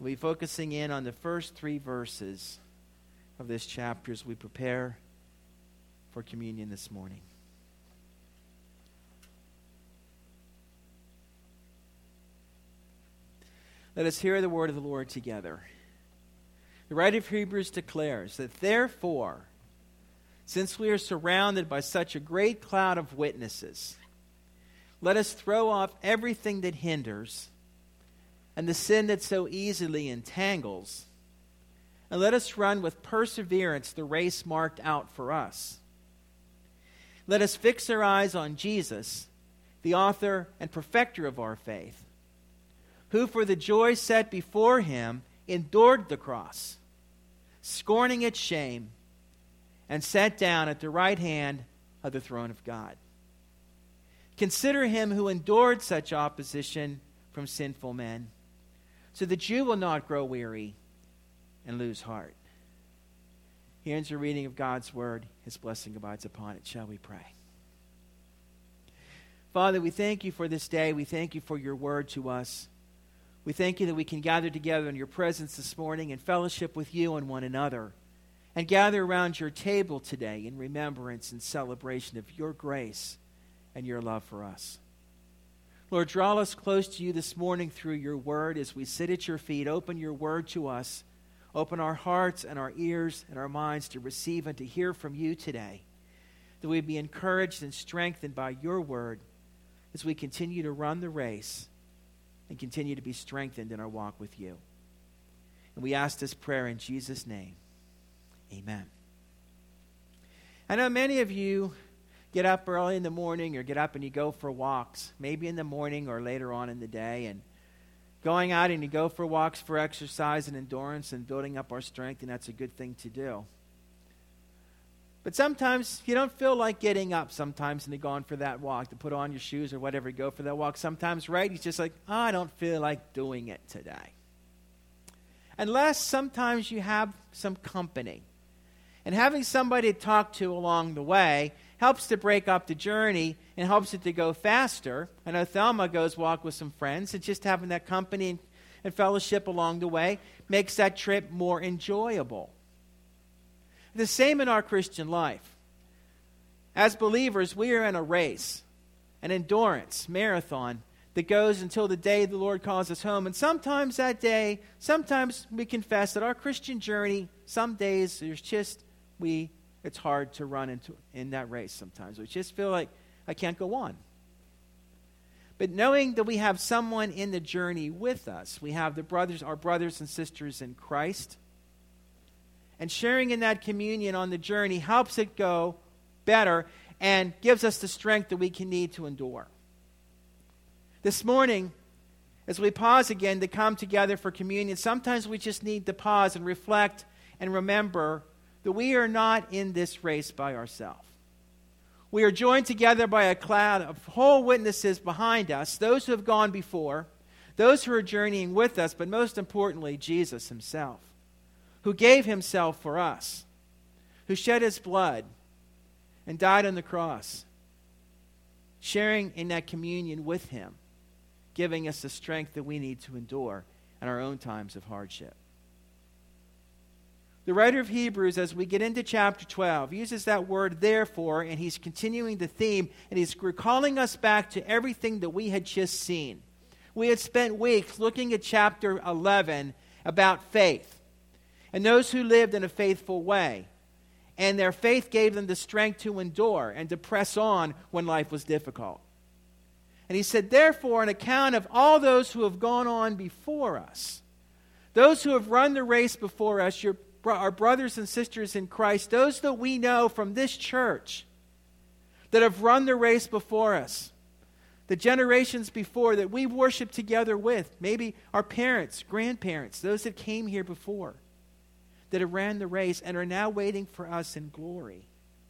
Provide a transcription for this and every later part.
We'll be focusing in on the first 3 verses of this chapter as we prepare for communion this morning. Let us hear the word of the Lord together. The writer of Hebrews declares that therefore, since we are surrounded by such a great cloud of witnesses, let us throw off everything that hinders and the sin that so easily entangles, and let us run with perseverance the race marked out for us. Let us fix our eyes on Jesus, the author and perfecter of our faith, who for the joy set before him endured the cross, scorning its shame, and sat down at the right hand of the throne of God. Consider him who endured such opposition from sinful men, so that you will not grow weary and lose heart. Here ends the reading of God's word. His blessing abides upon it. Shall we pray? Father, we thank you for this day. We thank you for your word to us. We thank you that we can gather together in your presence this morning and fellowship with you and one another, and gather around your table today in remembrance and celebration of your grace and your love for us. Lord, draw us close to you this morning through your word as we sit at your feet. Open your word to us. Open our hearts and our ears and our minds to receive and to hear from you today, that we be encouraged and strengthened by your word as we continue to run the race and continue to be strengthened in our walk with you. And we ask this prayer in Jesus' name. Amen. I know many of you get up early in the morning or get up and you go for walks, maybe in the morning or later on in the day, and going out and you go for walks for exercise and endurance and building up our strength, and that's a good thing to do. But sometimes you don't feel like getting up sometimes and to go on for that walk, to put on your shoes or whatever, go for that walk. Sometimes, right, it's just like, I don't feel like doing it today. Unless sometimes you have some company. And having somebody to talk to along the way helps to break up the journey and helps it to go faster. I know Thelma goes walk with some friends, and just having that company and fellowship along the way makes that trip more enjoyable. The same in our Christian life. As believers, we are in a race, an endurance marathon that goes until the day the Lord calls us home. And sometimes that day, sometimes we confess that our Christian journey, some days there's just it's hard to run in that race sometimes. We just feel like I can't go on. But knowing that we have someone in the journey with us, we have our brothers and sisters in Christ, and sharing in that communion on the journey helps it go better and gives us the strength that we can need to endure. This morning, as we pause again to come together for communion, sometimes we just need to pause and reflect and remember that we are not in this race by ourselves. We are joined together by a cloud of whole witnesses behind us, those who have gone before, those who are journeying with us, but most importantly, Jesus himself, who gave himself for us, who shed his blood and died on the cross, sharing in that communion with him, giving us the strength that we need to endure in our own times of hardship. The writer of Hebrews, as we get into chapter 12, uses that word therefore, and he's continuing the theme, and he's recalling us back to everything that we had just seen. We had spent weeks looking at chapter 11 about faith, and those who lived in a faithful way. And their faith gave them the strength to endure and to press on when life was difficult. And he said, therefore, on account of all those who have gone on before us, those who have run the race before us, our brothers and sisters in Christ, those that we know from this church that have run the race before us, the generations before that we worship together with, maybe our parents, grandparents, those that came here before, that have ran the race and are now waiting for us in glory.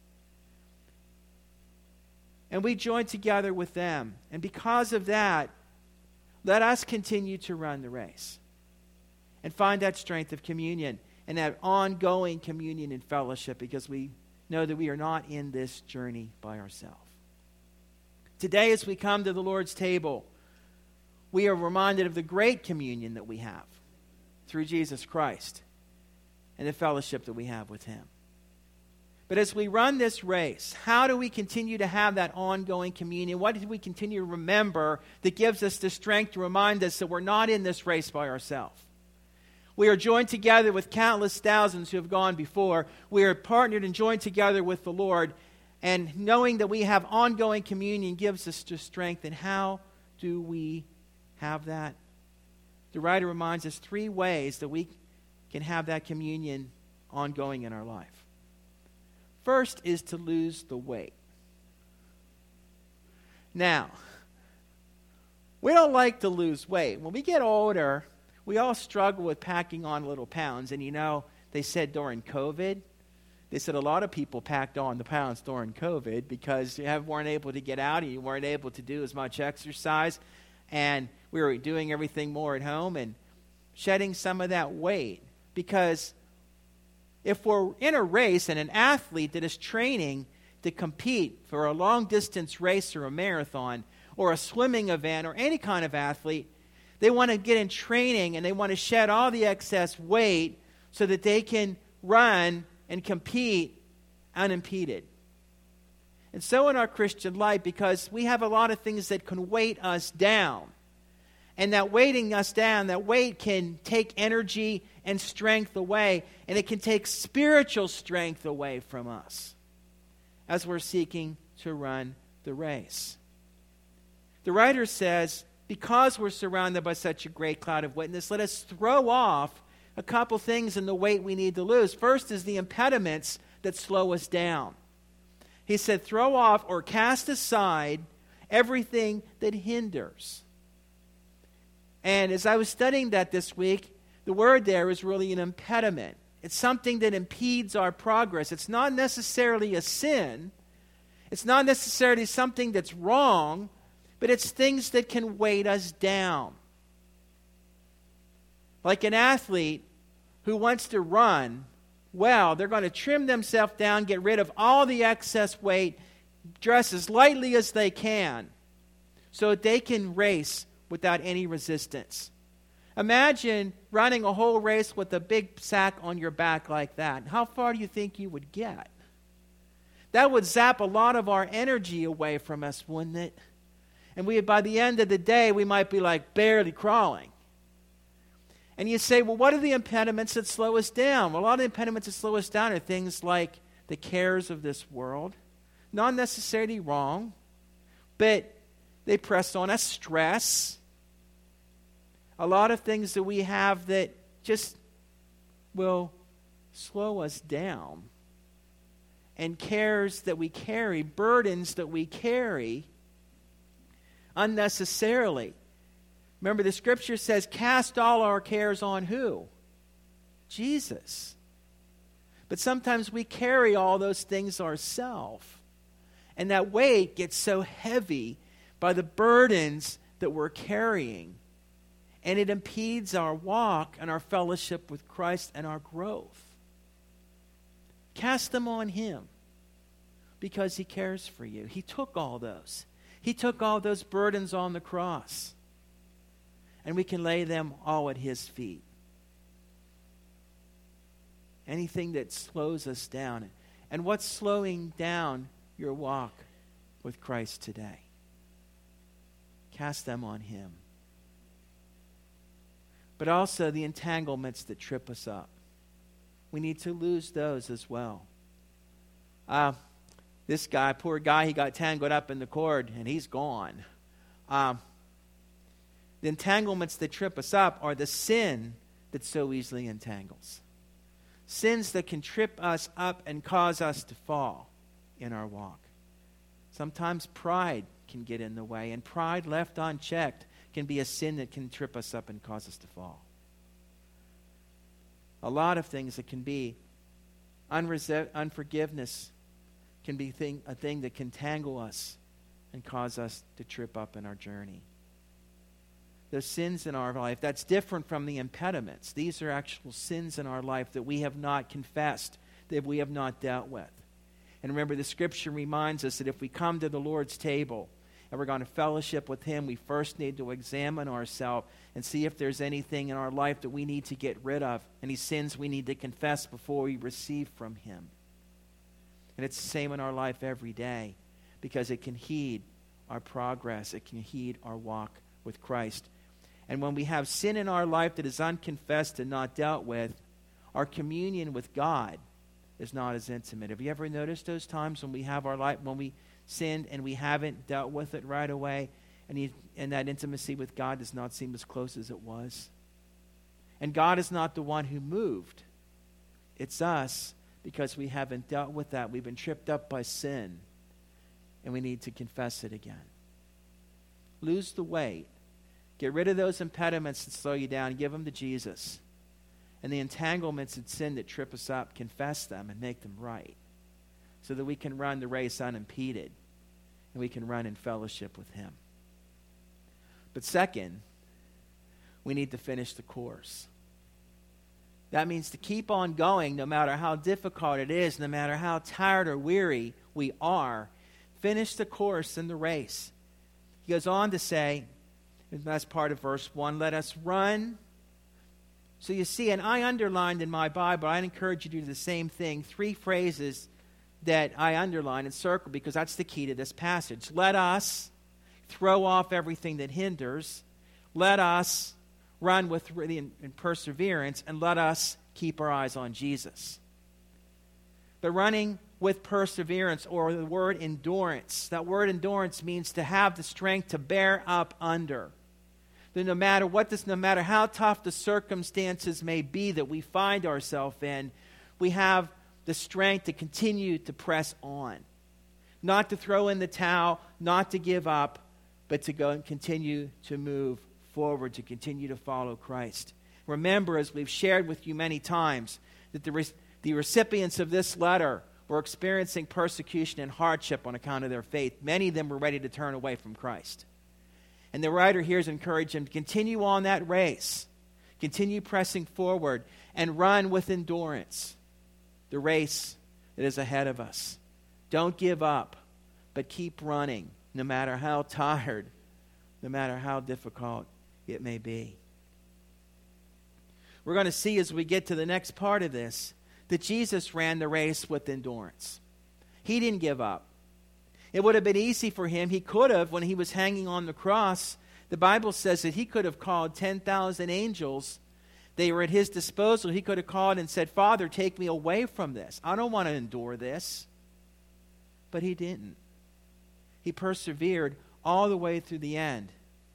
And we join together with them. And because of that, let us continue to run the race and find that strength of communion and that ongoing communion and fellowship, because we know that we are not in this journey by ourselves. Today, as we come to the Lord's table, we are reminded of the great communion that we have. through Jesus Christ and the fellowship that we have with him. But as we run this race, how do we continue to have that ongoing communion? What do we continue to remember that gives us the strength to remind us that we're not in this race by ourselves? We are joined together with countless thousands who have gone before. We are partnered and joined together with the Lord. And knowing that we have ongoing communion gives us the strength. And how do we have that? The writer reminds us 3 ways that we can have that communion ongoing in our life. First is to lose the weight. Now, we don't like to lose weight. When we get older, we all struggle with packing on little pounds. And they said during COVID, they said a lot of people packed on the pounds during COVID because you weren't able to get out and you weren't able to do as much exercise. And we were doing everything more at home and shedding some of that weight. Because if we're in a race and an athlete that is training to compete for a long-distance race or a marathon or a swimming event or any kind of athlete, they want to get in training and they want to shed all the excess weight so that they can run and compete unimpeded. And so in our Christian life, because we have a lot of things that can weight us down, and that weighting us down, that weight can take energy and strength away, and it can take spiritual strength away from us as we're seeking to run the race. The writer says, because we're surrounded by such a great cloud of witness, let us throw off a couple things in the weight we need to lose. First is the impediments that slow us down. He said, throw off or cast aside everything that hinders. And as I was studying that this week, the word there is really an impediment. It's something that impedes our progress. It's not necessarily a sin. It's not necessarily something that's wrong, but it's things that can weight us down. Like an athlete who wants to run well, they're going to trim themselves down, get rid of all the excess weight, dress as lightly as they can so that they can race without any resistance. Imagine running a whole race with a big sack on your back like that. How far do you think you would get? That would zap a lot of our energy away from us, wouldn't it? And by the end of the day, we might be like barely crawling. And you say, well, what are the impediments that slow us down? Well, a lot of the impediments that slow us down are things like the cares of this world. Not necessarily wrong, but they press on us. Stress. A lot of things that we have that just will slow us down. And cares that we carry, burdens that we carry unnecessarily. Remember, the scripture says, cast all our cares on who? Jesus. But sometimes we carry all those things ourselves. And that weight gets so heavy by the burdens that we're carrying. And it impedes our walk and our fellowship with Christ and our growth. Cast them on him because he cares for you. He took all those. He took all those burdens on the cross. And we can lay them all at his feet. Anything that slows us down. And what's slowing down your walk with Christ today? Cast them on him. But also the entanglements that trip us up. We need to lose those as well. This guy, poor guy, he got tangled up in the cord and he's gone. The entanglements that trip us up are the sin that so easily entangles. Sins that can trip us up and cause us to fall in our walk. Sometimes pride can get in the way, and pride left unchecked can be a sin that can trip us up and cause us to fall. A lot of things that can be unforgiveness can be a thing that can tangle us and cause us to trip up in our journey. Those sins in our life, that's different from the impediments. These are actual sins in our life that we have not confessed, that we have not dealt with. And remember, the scripture reminds us that if we come to the Lord's table and we're going to fellowship with him, we first need to examine ourselves and see if there's anything in our life that we need to get rid of, any sins we need to confess before we receive from him. And it's the same in our life every day, because it can heed our progress. It can heed our walk with Christ. And when we have sin in our life that is unconfessed and not dealt with, our communion with God is not as intimate. Have you ever noticed those times when we have our life, when we sinned and we haven't dealt with it right away, and that intimacy with God does not seem as close as it was? And God is not the one who moved. It's us, because we haven't dealt with that. We've been tripped up by sin, and we need to confess it again. Lose the weight. Get rid of those impediments that slow you down. Give them to Jesus. And the entanglements of sin that trip us up, confess them and make them right, so that we can run the race unimpeded and we can run in fellowship with him. But second, we need to finish the course. That means to keep on going no matter how difficult it is, no matter how tired or weary we are. Finish the course in the race. He goes on to say, that's part of verse 1, let us run. So you see, and I underlined in my Bible, I'd encourage you to do the same thing, 3 phrases that I underline and circle, because that's the key to this passage. Let us throw off everything that hinders. Let us run with in perseverance, and let us keep our eyes on Jesus. But running with perseverance, or the word endurance, that word endurance means to have the strength to bear up under. That no matter how tough the circumstances may be that we find ourselves in, we have the strength to continue to press on. Not to throw in the towel, not to give up, but to go and continue to move forward, to continue to follow Christ. Remember, as we've shared with you many times, that the recipients of this letter were experiencing persecution and hardship on account of their faith. Many of them were ready to turn away from Christ. And the writer here is encouraging them to continue on that race, continue pressing forward, and run with endurance the race that is ahead of us. Don't give up, but keep running, no matter how tired, no matter how difficult it may be. We're going to see as we get to the next part of this that Jesus ran the race with endurance. He didn't give up. It would have been easy for him. He could have, when he was hanging on the cross, the Bible says that he could have called 10,000 angels. They were at his disposal. He could have called and said, Father, take me away from this. I don't want to endure this. But he didn't. He persevered all the way through the end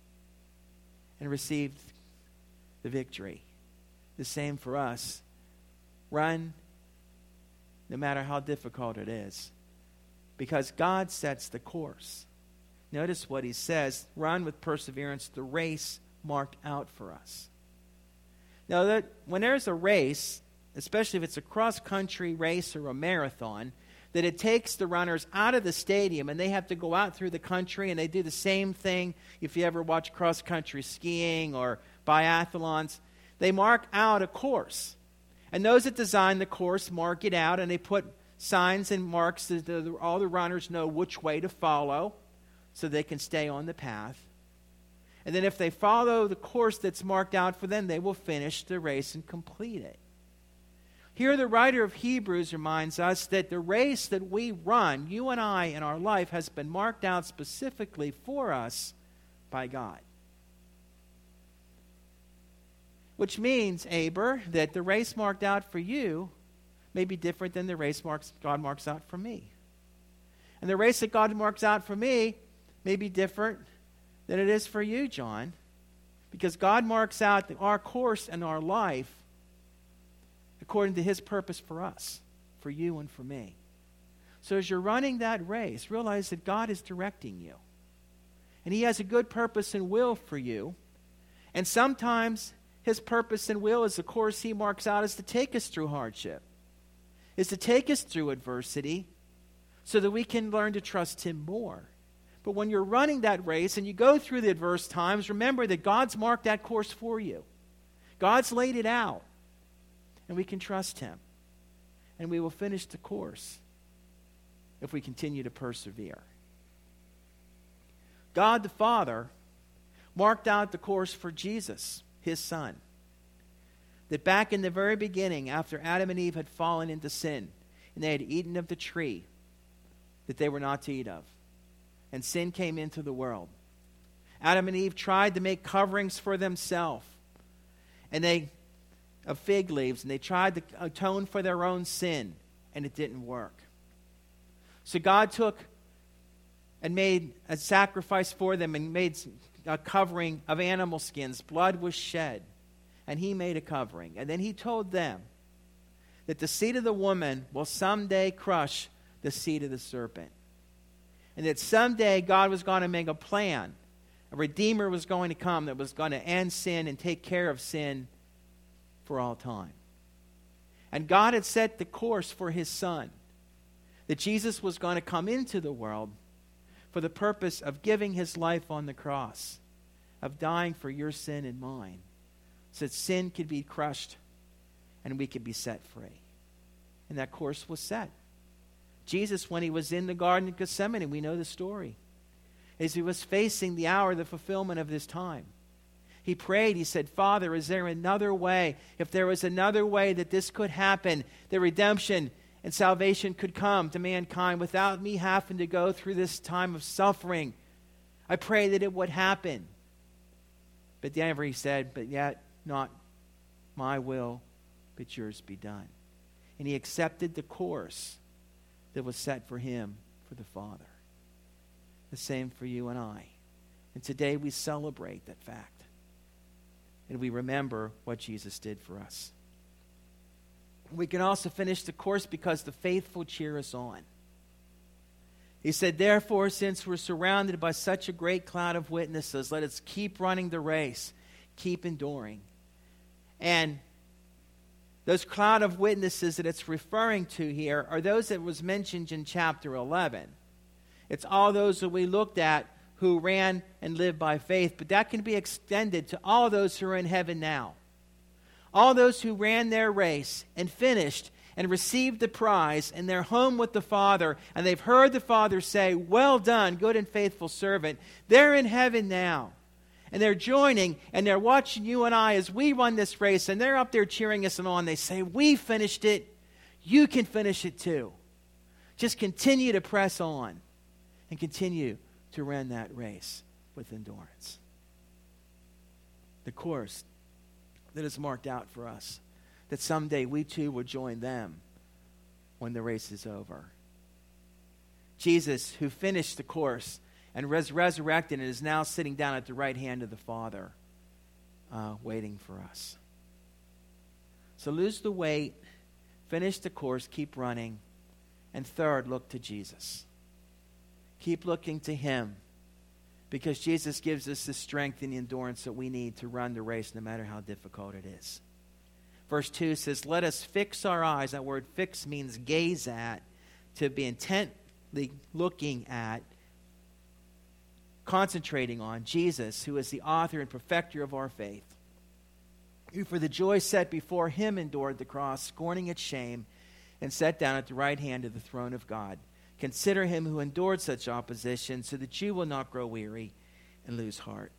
and received the victory. The same for us. Run no matter how difficult it is, because God sets the course. Notice what he says, run with perseverance the race marked out for us. Now, that when there's a race, especially if it's a cross-country race or a marathon, that it takes the runners out of the stadium and they have to go out through the country, and they do the same thing if you ever watch cross-country skiing or biathlons. They mark out a course. And those that design the course mark it out, and they put signs and marks so that all the runners know which way to follow so they can stay on the path. And then if they follow the course that's marked out for them, they will finish the race and complete it. Here the writer of Hebrews reminds us that the race that we run, you and I in our life, has been marked out specifically for us by God. Which means, Aber, that the race marked out for you may be different than the race God marks out for me. And the race that God marks out for me may be different than it is for you, John. Because God marks out our course and our life according to his purpose for us, for you and for me. So as you're running that race, realize that God is directing you. And he has a good purpose and will for you. And sometimes his purpose and will is the course he marks out is to take us through hardship, is to take us through adversity so that we can learn to trust him more. But when you're running that race and you go through the adverse times, remember that God's marked that course for you. God's laid it out, and we can trust him. And we will finish the course if we continue to persevere. God the Father marked out the course for Jesus, his Son. That back in the very beginning, after Adam and Eve had fallen into sin, and they had eaten of the tree that they were not to eat of, and sin came into the world, Adam and Eve tried to make coverings for themselves, of fig leaves, and they tried to atone for their own sin, and it didn't work. So God took and made a sacrifice for them and made a covering of animal skins. Blood was shed, and he made a covering. And then he told them that the seed of the woman will someday crush the seed of the serpent. And that someday God was going to make a plan. A Redeemer was going to come that was going to end sin and take care of sin for all time. And God had set the course for his Son, that Jesus was going to come into the world for the purpose of giving his life on the cross, of dying for your sin and mine, so that sin could be crushed and we could be set free. And that course was set. Jesus, when he was in the Garden of Gethsemane, we know the story, as he was facing the hour of the fulfillment of this time, he prayed, he said, Father, is there another way? If there was another way that this could happen, that redemption and salvation could come to mankind without me having to go through this time of suffering, I pray that it would happen. But then he said, but yet not my will, but yours be done. And he accepted the course that was set for him, for the Father. The same for you and I. And today we celebrate that fact. And we remember what Jesus did for us. We can also finish the course because the faithful cheer us on. He said, therefore, since we're surrounded by such a great cloud of witnesses, let us keep running the race, keep enduring. And those cloud of witnesses that it's referring to here are those that was mentioned in chapter 11. It's all those that we looked at who ran and lived by faith, but that can be extended to all those who are in heaven now. All those who ran their race and finished and received the prize, and they're home with the Father, and they've heard the Father say, well done, good and faithful servant. They're in heaven now. And they're joining, and they're watching you and I as we run this race, and they're up there cheering us on. They say, we finished it. You can finish it too. Just continue to press on and continue to run that race with endurance. The course that is marked out for us, that someday we too will join them when the race is over. Jesus, who finished the course and was resurrected and is now sitting down at the right hand of the Father, waiting for us. So lose the weight, finish the course, keep running, and third, look to Jesus. Keep looking to him, because Jesus gives us the strength and the endurance that we need to run the race no matter how difficult it is. Verse 2 says, let us fix our eyes. That word fix means gaze at, to be intently looking at, concentrating on Jesus, who is the author and perfecter of our faith, who for the joy set before him endured the cross, scorning its shame, and sat down at the right hand of the throne of God. Consider him who endured such opposition, so that you will not grow weary and lose heart.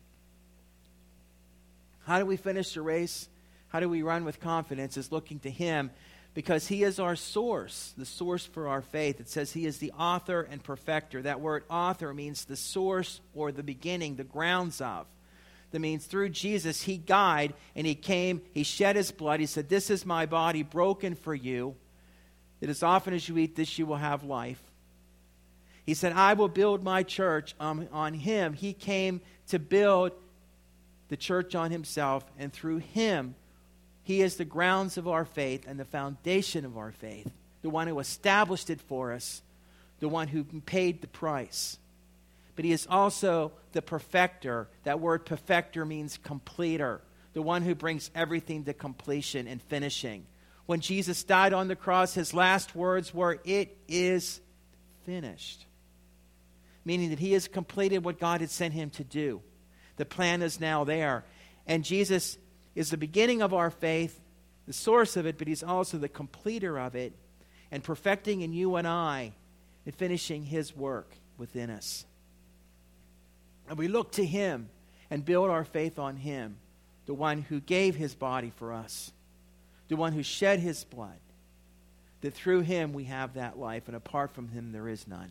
How do we finish the race? How do we run with confidence? Is looking to him, because he is our source, the source for our faith. It says he is the author and perfecter. That word author means the source or the beginning, the grounds of. That means through Jesus, he died and he came, he shed his blood. He said, this is my body broken for you, that as often as you eat this, you will have life. He said, I will build my church on him. He came to build the church on himself, and through him, he is the grounds of our faith and the foundation of our faith, the one who established it for us, the one who paid the price. But he is also the perfecter. That word perfecter means completer, the one who brings everything to completion and finishing. When Jesus died on the cross, his last words were, it is finished. Meaning that he has completed what God had sent him to do. The plan is now there. And Jesus is the beginning of our faith, the source of it, but he's also the completer of it, and perfecting in you and I, and finishing his work within us. And we look to him and build our faith on him, the one who gave his body for us, the one who shed his blood, that through him we have that life, and apart from him there is none.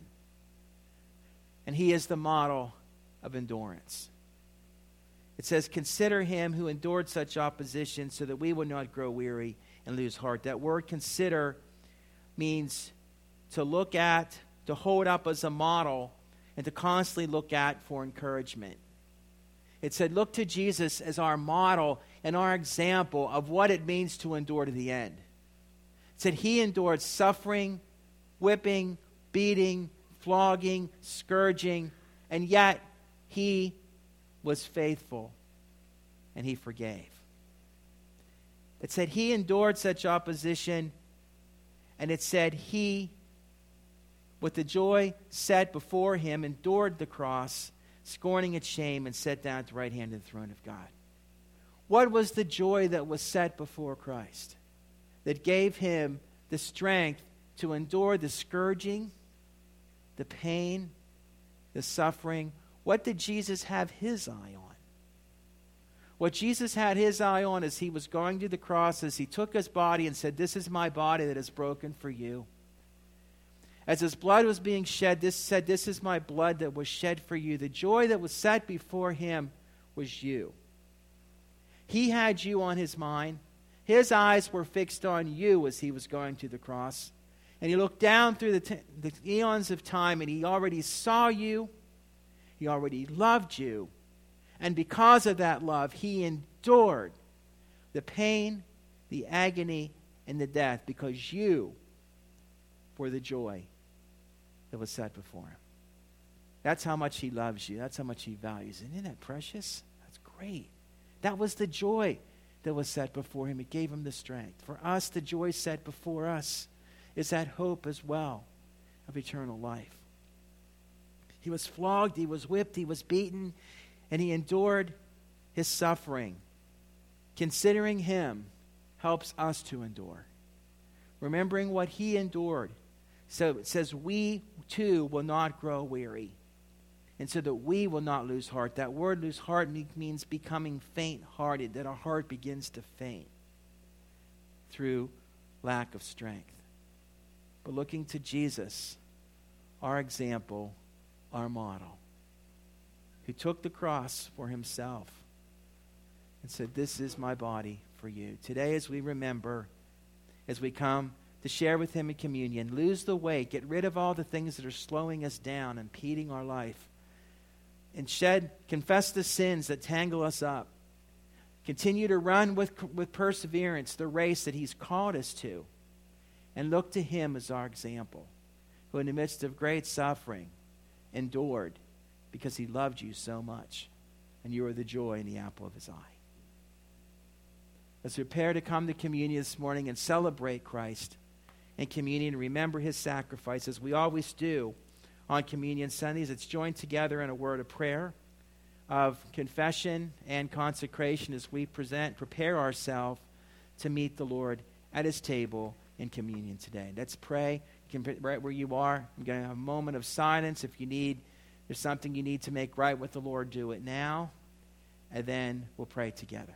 And he is the model of endurance. It says, consider him who endured such opposition so that we will not grow weary and lose heart. That word consider means to look at, to hold up as a model, and to constantly look at for encouragement. It said, look to Jesus as our model and our example of what it means to endure to the end. It said he endured suffering, whipping, beating, flogging, scourging, and yet he was faithful and he forgave. It said he endured such opposition, and it said he, with the joy set before him, endured the cross, scorning its shame, and sat down at the right hand of the throne of God. What was the joy that was set before Christ that gave him the strength to endure the scourging, the pain, the suffering? What did Jesus have his eye on? What Jesus had his eye on as he was going to the cross, as he took his body and said, this is my body that is broken for you. As his blood was being shed, this is my blood that was shed for you. The joy that was set before him was you. He had you on his mind. His eyes were fixed on you as he was going to the cross. And he looked down through the eons of time, and he already saw you. He already loved you. And because of that love, he endured the pain, the agony, and the death because you were the joy that was set before him. That's how much he loves you. That's how much he values you. Isn't that precious? That's great. That was the joy that was set before him. It gave him the strength. For us, the joy set before us is that hope as well of eternal life. He was flogged, he was whipped, he was beaten, and he endured his suffering. Considering him helps us to endure. Remembering what he endured. So it says we too will not grow weary. And so that we will not lose heart. That word lose heart means becoming faint-hearted, that our heart begins to faint through lack of strength. But looking to Jesus, our example, our model, who took the cross for himself and said, this is my body for you. Today, as we remember, as we come to share with him in communion, lose the weight, get rid of all the things that are slowing us down, impeding our life, and confess the sins that tangle us up. Continue to run with perseverance the race that he's called us to, and look to him as our example, who in the midst of great suffering endured because he loved you so much, and you are the joy and the apple of his eye. Let's prepare to come to communion this morning and celebrate Christ in communion, remember his sacrifice as we always do on Communion Sundays. It's joined together in a word of prayer, of confession and consecration as we prepare ourselves to meet the Lord at his table in communion today. Let's pray. You can, right where you are, I'm going to have a moment of silence. If there's something you need to make right with the Lord, do it now, and then we'll pray together.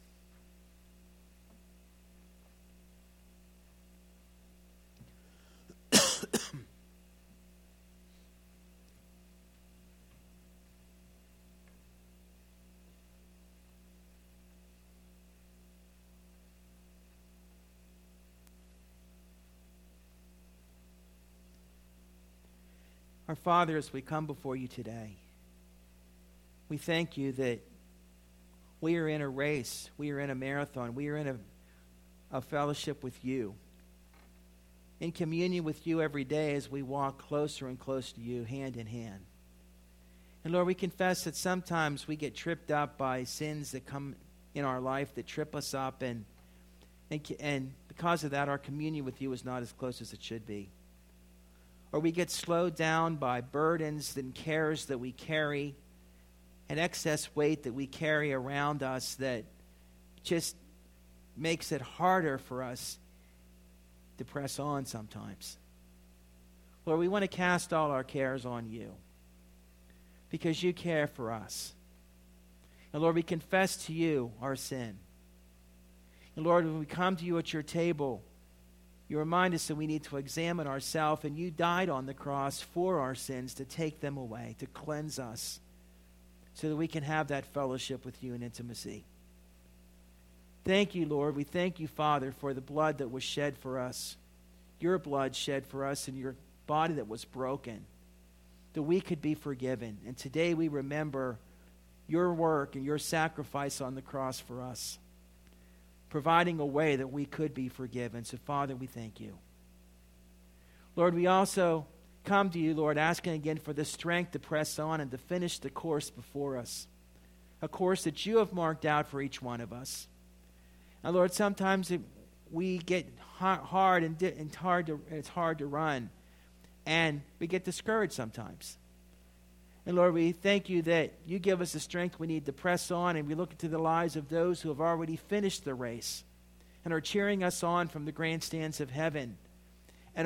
Our Father, as we come before you today, we thank you that we are in a race, we are in a marathon, we are in a fellowship with you, in communion with you every day as we walk closer and closer to you, hand in hand. And Lord, we confess that sometimes we get tripped up by sins that come in our life that trip us up, and because of that, our communion with you is not as close as it should be. Or we get slowed down by burdens and cares that we carry, and excess weight that we carry around us that just makes it harder for us to press on sometimes. Lord, we want to cast all our cares on you. because you care for us. And Lord, we confess to you our sin. And Lord, when we come to you at your table, you remind us that we need to examine ourselves, and you died on the cross for our sins to take them away, to cleanse us, so that we can have that fellowship with you in intimacy. Thank you, Lord. We thank you, Father, for the blood that was shed for us, your blood shed for us, and your body that was broken, that we could be forgiven. And today we remember your work and your sacrifice on the cross for us, providing a way that we could be forgiven. So, Father, we thank you. Lord, we also come to you, Lord, asking again for the strength to press on and to finish the course before us, a course that you have marked out for each one of us. And Lord, sometimes we get hard and it's hard to run, and we get discouraged sometimes. And Lord, we thank you that you give us the strength we need to press on, and we look into the lives of those who have already finished the race and are cheering us on from the grandstands of heaven. And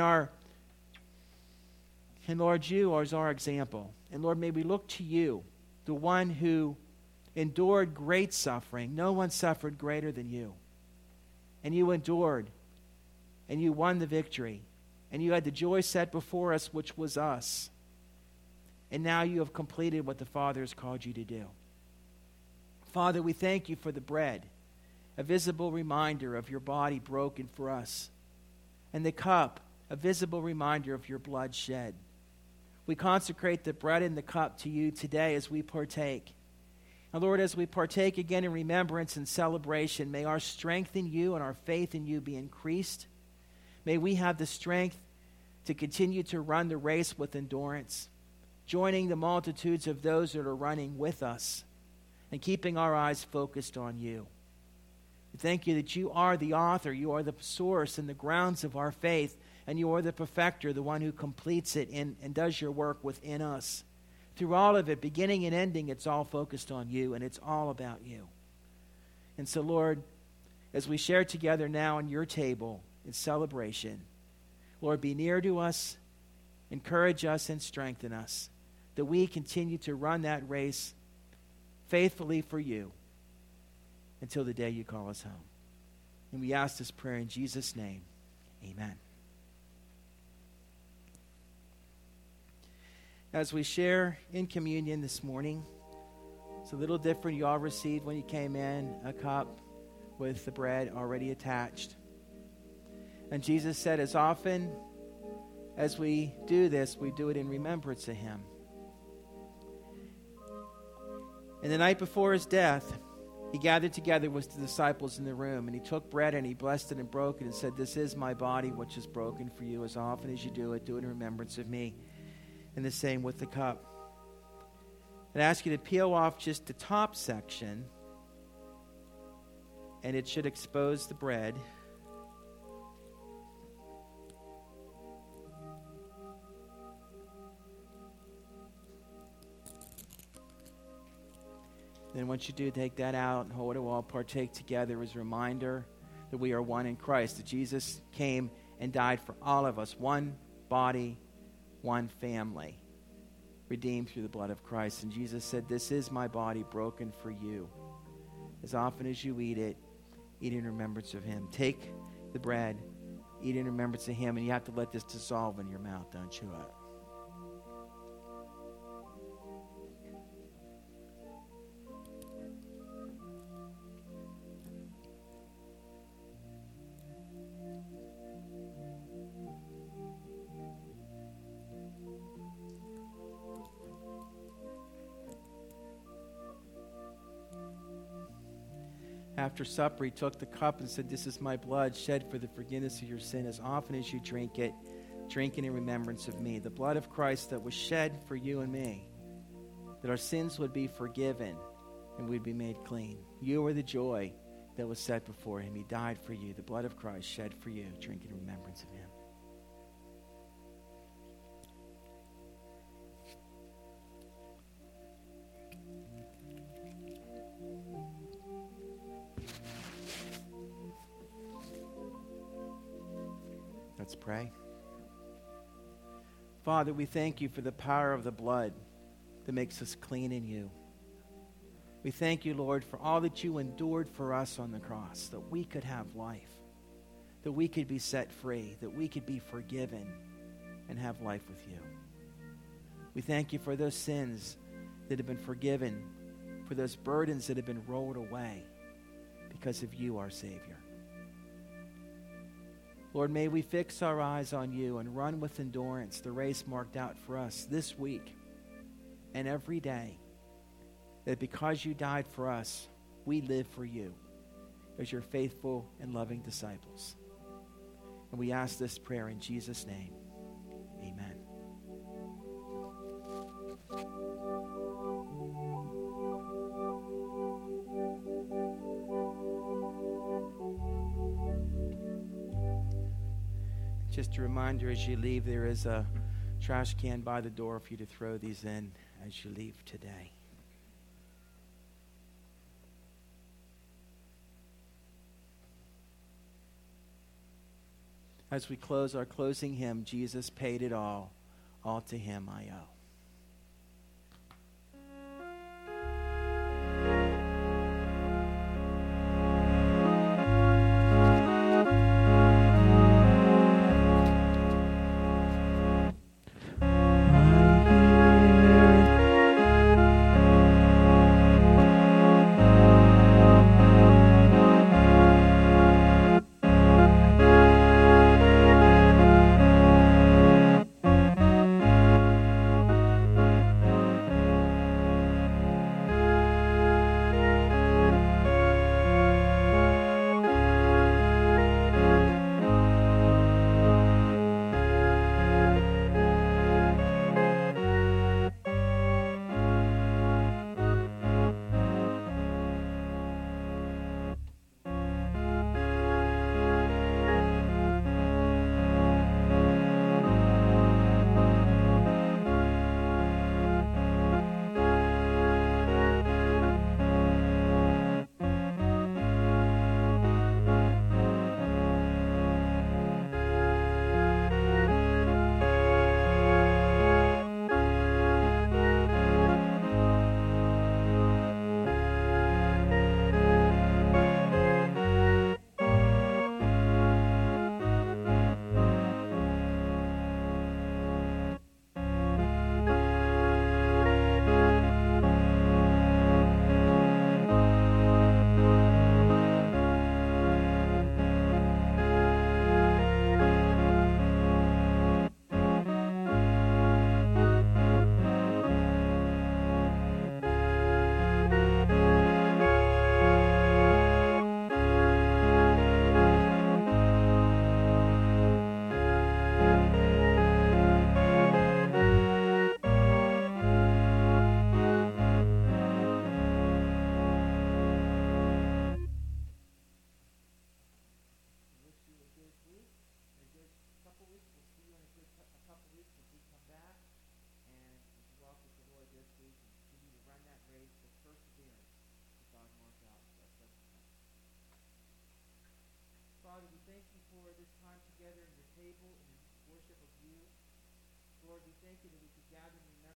Lord, you are our example. And Lord, may we look to you, the one who endured great suffering. No one suffered greater than you. And you endured, and you won the victory, and you had the joy set before us, which was us. And now you have completed what the Father has called you to do. Father, we thank you for the bread, a visible reminder of your body broken for us, and the cup, a visible reminder of your blood shed. We consecrate the bread and the cup to you today as we partake. And Lord, as we partake again in remembrance and celebration, may our strength in you and our faith in you be increased. May we have the strength to continue to run the race with endurance, joining the multitudes of those that are running with us and keeping our eyes focused on you. We thank you that you are the author, you are the source and the grounds of our faith, and you are the perfecter, the one who completes it and does your work within us. Through all of it, beginning and ending, it's all focused on you, and it's all about you. And so, Lord, as we share together now on your table in celebration, Lord, be near to us, encourage us, and strengthen us, that we continue to run that race faithfully for you until the day you call us home. And we ask this prayer in Jesus' name. Amen. As we share in communion this morning, it's a little different. You all received when you came in a cup with the bread already attached. And Jesus said, as often as we do this, we do it in remembrance of him. And the night before his death, he gathered together with the disciples in the room, and he took bread and he blessed it and broke it and said, this is my body which is broken for you. As often as you do it in remembrance of me. And the same with the cup. I'd ask you to peel off just the top section, and it should expose the bread. Then once you do, take that out and hold it. We'll all partake together as a reminder that we are one in Christ, that Jesus came and died for all of us, one body, one family, redeemed through the blood of Christ. And Jesus said, this is my body broken for you. As often as you eat it, eat in remembrance of him. Take the bread, eat in remembrance of him, and you have to let this dissolve in your mouth. Don't chew it. After supper, he took the cup and said, this is my blood shed for the forgiveness of your sin. As often as you drink it in remembrance of me. The blood of Christ that was shed for you and me, that our sins would be forgiven and we'd be made clean. You are the joy that was set before him. He died for you. The blood of Christ shed for you. Drink in remembrance of him. Let's pray. Father, we thank you for the power of the blood that makes us clean in you. We thank you, Lord, for all that you endured for us on the cross, that we could have life, that we could be set free, that we could be forgiven and have life with you. We thank you for those sins that have been forgiven, for those burdens that have been rolled away because of you, our Savior. Lord, may we fix our eyes on you and run with endurance the race marked out for us this week and every day, that because you died for us, we live for you as your faithful and loving disciples. And we ask this prayer in Jesus' name. Amen. Just a reminder, as you leave, there is a trash can by the door for you to throw these in as you leave today. As we close our closing hymn, Jesus paid it all to him I owe. Father, we thank you for this time together in your table and in worship of you. Lord, we thank you that we could gather and remember